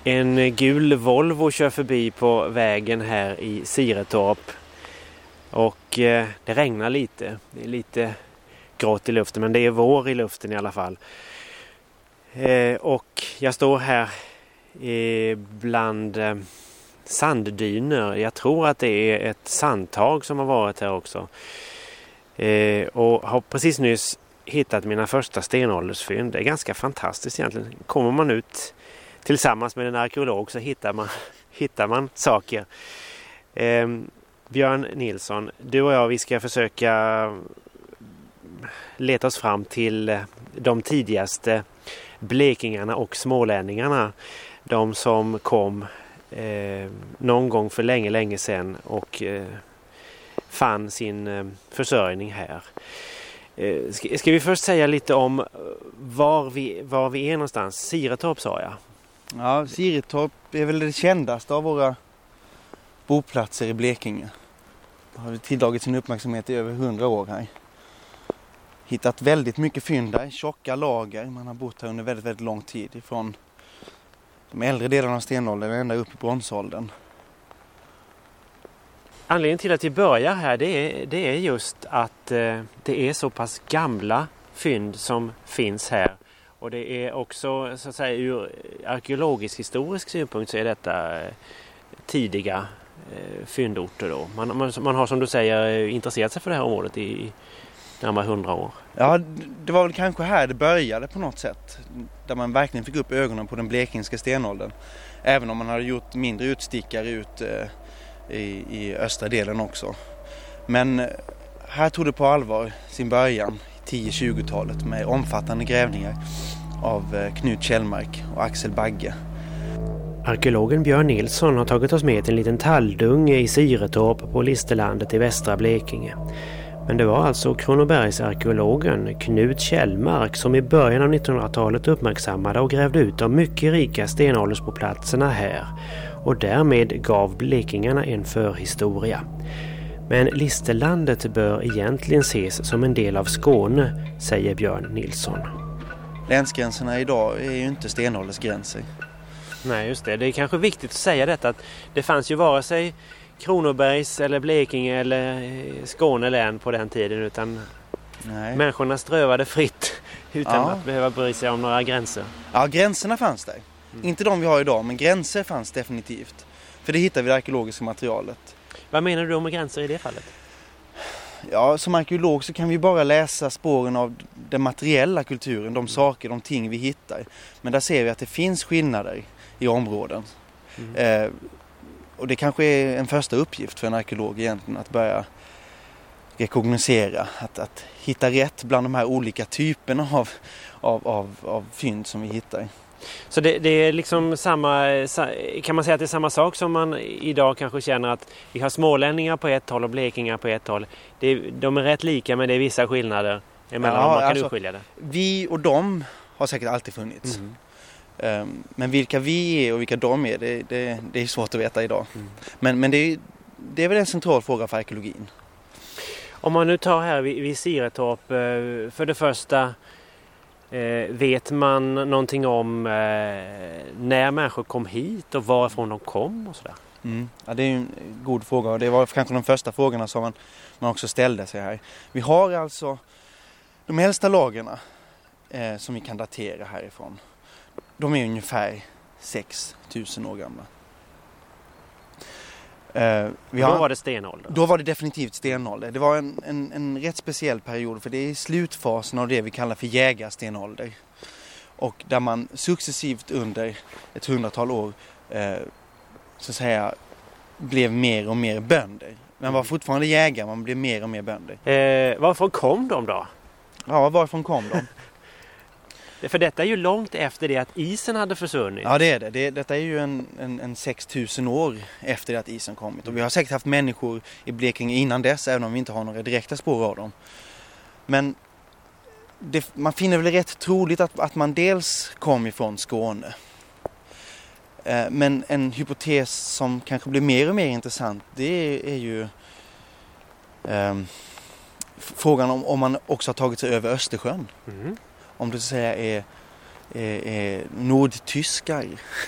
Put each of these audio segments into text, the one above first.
En gul Volvo kör förbi på vägen här i Siretorp. Och det regnar lite. Det är lite grått i luften, men det är vår i luften i alla fall. Och jag står här bland sanddyner. Jag tror att det är ett sandtag som har varit här också. Och har precis nyss hittat mina första stenåldersfynd. Det är ganska fantastiskt egentligen. Kommer man ut tillsammans med en arkeolog så hittar man saker. Björn Nilsson, du och jag, vi ska försöka leta oss fram till de tidigaste blekingarna och smålänningarna. De som kom någon gång för länge sedan och fann sin försörjning här. Ska vi först säga lite om var vi är någonstans? Siretorp sa jag. Ja, Siretorp är väl det kändaste av våra boplatser i Blekinge. Har tilldragit sin uppmärksamhet i över 100 år här. Hittat väldigt mycket fynd där, tjocka lager. Man har bott här under väldigt, väldigt lång tid. Ifrån de äldre delarna av stenåldern ända upp i bronsåldern. Anledningen till att vi börjar här det är just att det är så pass gamla fynd som finns här. Och det är också, så att säga, ur arkeologisk historisk synpunkt så är detta tidiga fyndorter då. Man har, som du säger, intresserat sig för det här området i närmare 100 år. Ja, det var väl kanske här det började på något sätt. Där man verkligen fick upp ögonen på den blekingska stenåldern. Även om man hade gjort mindre utstickare ut i östra delen också. Men här tog det på allvar sin början i 10-20-talet med omfattande grävningar av Knut Kjellmark och Axel Bagge. Arkeologen Björn Nilsson har tagit oss med till en liten talldunge i Siretorp på Listerlandet i västra Blekinge. Men det var alltså Kronobergsarkeologen Knut Kjellmark som i början av 1900-talet uppmärksammade och grävde ut de mycket rika stenåldersplatserna här och därmed gav blekingarna en förhistoria. Men Listerlandet bör egentligen ses som en del av Skåne, säger Björn Nilsson. Länsgränserna idag är ju inte stenåldersgränser. Nej, just det. Det är kanske viktigt att säga detta att det fanns ju vare sig Kronobergs eller Blekinge eller Skåne län på den tiden utan människorna strövade fritt utan att behöva bry sig om några gränser. Ja, gränserna fanns där. Inte de vi har idag, men gränser fanns definitivt. För det hittar vi i det arkeologiska materialet. Vad menar du med gränser i det fallet? Ja, som arkeolog så kan vi bara läsa spåren av den materiella kulturen, de saker, de ting vi hittar. Men där ser vi att det finns skillnader i områden. Och det kanske är en första uppgift för en arkeolog egentligen att börja rekognosera, att hitta rätt bland de här olika typerna av fynd som vi hittar. Så det är liksom kan man säga att det är samma sak som man idag kanske känner att vi har smålänningar på ett håll och blekingar på ett håll. De är rätt lika men det är vissa skillnader emellan om man kan urskilja det. Vi och de har säkert alltid funnits. Men vilka vi är och vilka de är, det är svårt att veta idag. Men det är väl en central fråga för arkeologin. Om man nu tar här vid Siretorp, för det första, vet man någonting om när människor kom hit och varifrån de kom och sådär? Ja, det är en god fråga och det var kanske de första frågorna som man också ställde sig här. Vi har alltså de äldsta lagerna som vi kan datera härifrån. De är ungefär 6 000 år gamla. Då var det stenålder? Då var det definitivt stenålder. Det var en rätt speciell period för det är slutfasen av det vi kallar för jägarstenålder. Och där man successivt under ett 100-tal år så att säga blev mer och mer bönder. Man var fortfarande jägare, man blev mer och mer bönder. Varifrån kom de då? Ja, varifrån kom de? För detta är ju långt efter det att isen hade försvunnit. Ja, det är det. Detta är ju en 6 000 år efter det att isen kommit. Och vi har säkert haft människor i Blekinge innan dess, även om vi inte har några direkta spår av dem. Men man finner väl rätt troligt att man dels kom ifrån Skåne. Men en hypotes som kanske blir mer och mer intressant, det är ju frågan om man också har tagit sig över Östersjön. Om det så att säga är nordtyskar.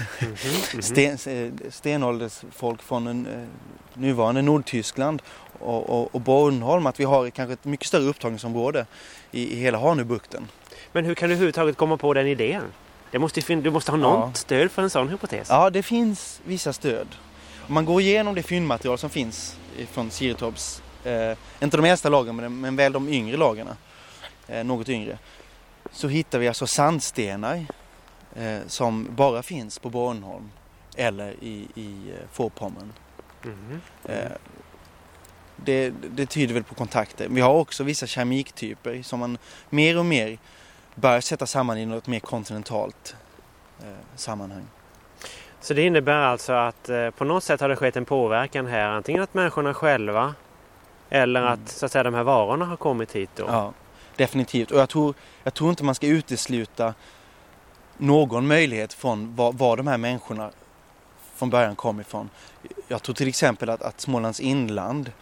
Stenåldersfolk från nuvarande Nordtyskland och Bornholm, att vi har kanske ett mycket större upptagningsområde i hela Hanöbukten. Men hur kan du överhuvudtaget komma på den idén? Du måste ha något stöd för en sån hypotes. Ja, det finns vissa stöd. Om man går igenom det fyndmaterial som finns från Sirretorps, inte de äldsta lagren men väl de yngre lagarna, något yngre, så hittar vi alltså sandstenar som bara finns på Bornholm eller i Vorpommern. Det tyder väl på kontakter. Vi har också vissa keramiktyper som man mer och mer bör sätta samman i något mer kontinentalt sammanhang. Så det innebär alltså att på något sätt har det skett en påverkan här, antingen att människorna själva eller att så att säga de här varorna har kommit hit då? Ja, definitivt. Och jag tror inte man ska utesluta någon möjlighet från var de här människorna från början kom ifrån. Jag tror till exempel att Smålands inland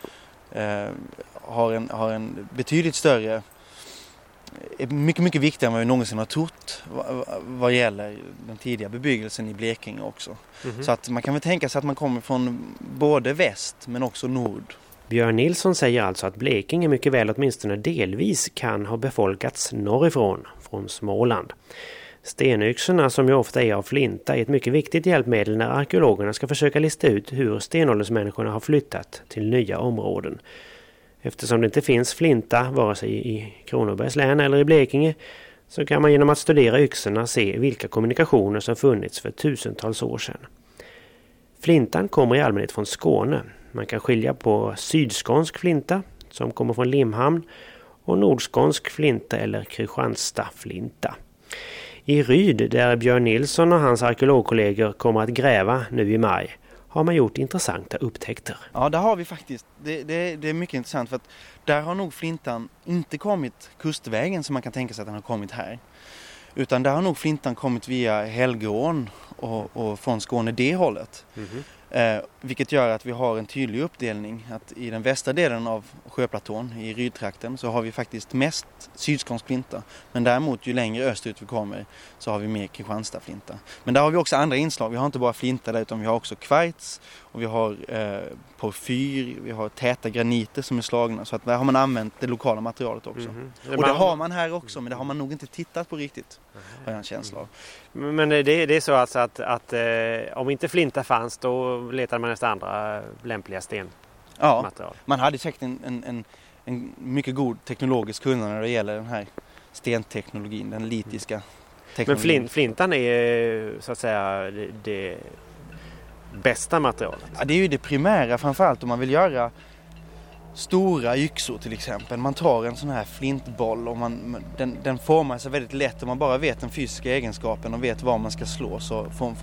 har en betydligt större, mycket, mycket viktigare än vad vi någonsin har trott vad gäller den tidiga bebyggelsen i Blekinge också. Så att man kan väl tänka sig att man kommer från både väst men också nord. Björn Nilsson säger alltså att Blekinge mycket väl åtminstone delvis kan ha befolkats norrifrån, från Småland. Stenyxorna, som ju ofta är av flinta, är ett mycket viktigt hjälpmedel när arkeologerna ska försöka lista ut hur stenåldersmänniskorna har flyttat till nya områden. Eftersom det inte finns flinta vare sig i Kronobergs län eller i Blekinge, så kan man genom att studera yxorna se vilka kommunikationer som funnits för tusentals år sedan. Flintan kommer i allmänhet från Skåne. Man kan skilja på sydskånsk flinta som kommer från Limhamn och nordskånsk flinta eller Kristianstadflinta. I Ryd, där Björn Nilsson och hans arkeologkollegor kommer att gräva nu i maj, har man gjort intressanta upptäckter. Ja, där har vi faktiskt. Det är mycket intressant för att där har nog flintan inte kommit kustvägen som man kan tänka sig att den har kommit här. Utan där har nog flintan kommit via Helgeån och från Skåne det hållet. Vilket gör att vi har en tydlig uppdelning att i den västra delen av sjöplatån i Rydtrakten så har vi faktiskt mest sydskånsk flinta. Men däremot ju längre österut vi kommer så har vi mer Kristianstadflinta. Men där har vi också andra inslag. Vi har inte bara flinta där utan vi har också kvarts och vi har porfyr, vi har täta graniter som är slagna. Så att där har man använt det lokala materialet också. Och det har man här också men det har man nog inte tittat på riktigt. Har jag en känsla av. Men det är så alltså att om inte flinta fanns då letar man efter andra lämpliga stenmaterial. Ja, man hade säkert en mycket god teknologisk kunnande när det gäller den här stenteknologin, den litiska teknologin. Men flintan är så att säga det bästa materialet? Ja, det är ju det primära framförallt om man vill göra stora yxor till exempel. Man tar en sån här flintboll och den formar sig väldigt lätt. Om man bara vet den fysiska egenskapen och vet var man ska slå så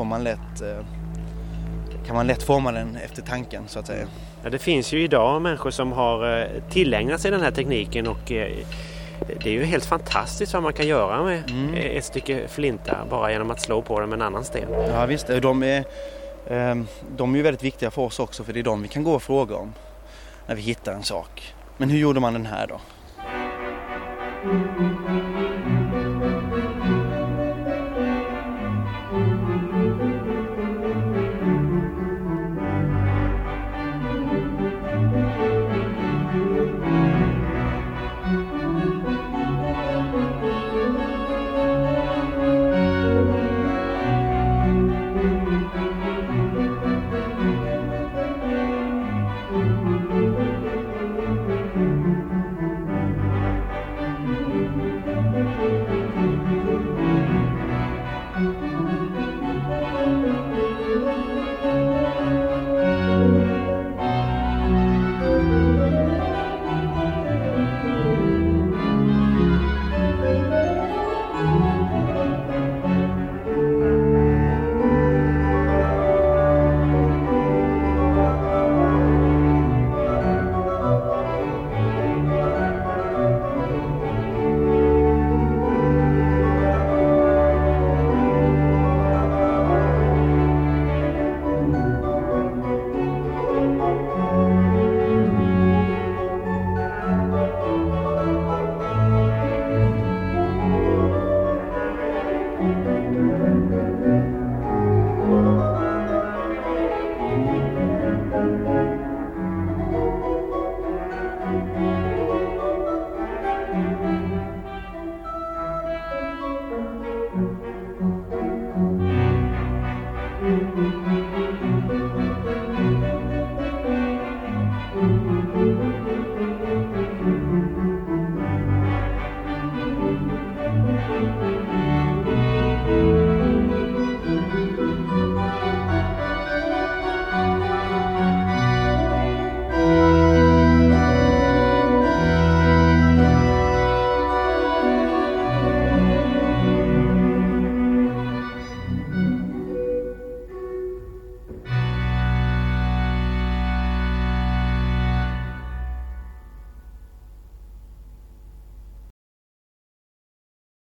kan man lätt forma den efter tanken så att säga. Ja, det finns ju idag människor som har tillägnat sig den här tekniken och det är ju helt fantastiskt vad man kan göra med ett stycke flinta bara genom att slå på den med en annan sten. Ja visst, de är ju väldigt viktiga för oss också för det är de vi kan gå och fråga om när vi hittar en sak. Men hur gjorde man den här då?